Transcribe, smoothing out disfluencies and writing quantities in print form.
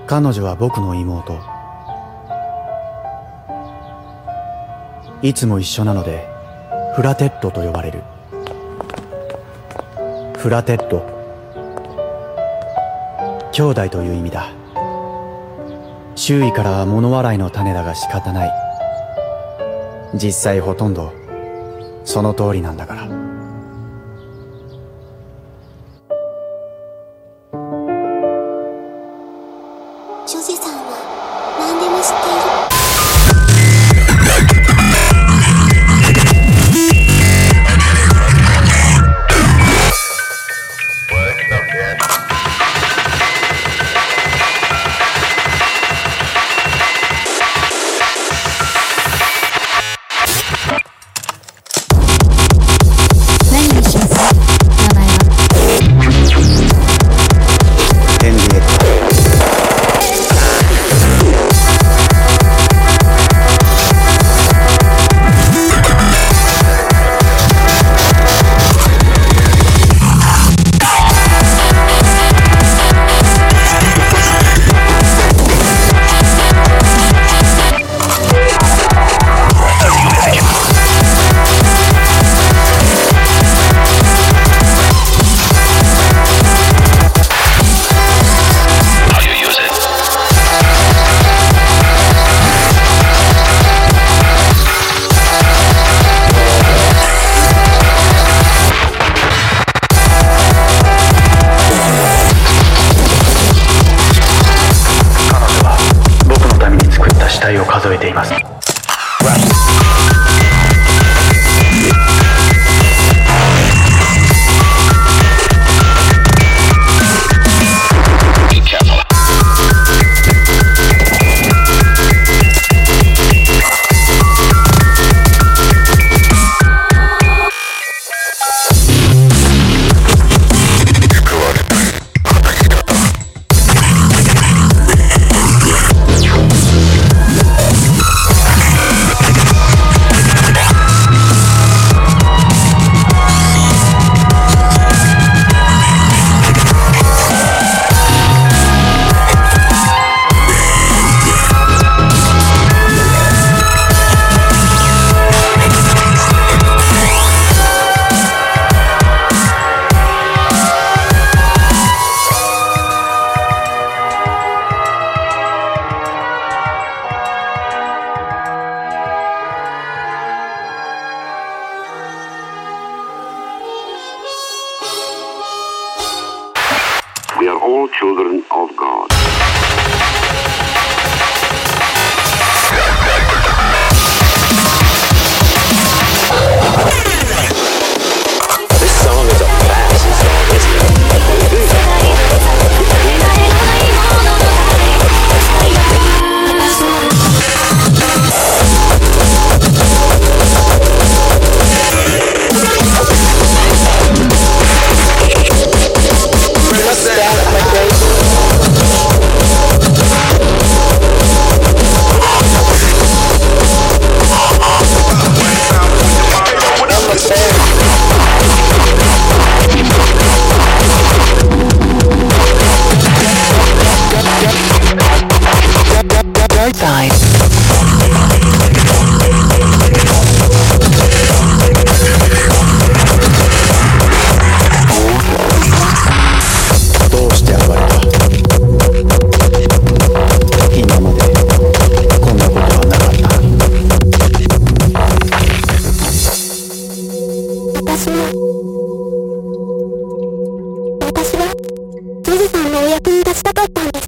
彼女は僕の妹。いつも一緒なのでフラテッドと呼ばれる。フラテッド、兄弟という意味だ。周囲からは物笑いの種だが仕方ない。実際ほとんどその通りなんだから。 ジョゼさんは何でも知っている。 何にします？名前は。 ヘンリエット。死体を数えています。 We are all children of God. This song is a fast song, isn't it? 私はジョゼさんのお役に立ちたかったんです。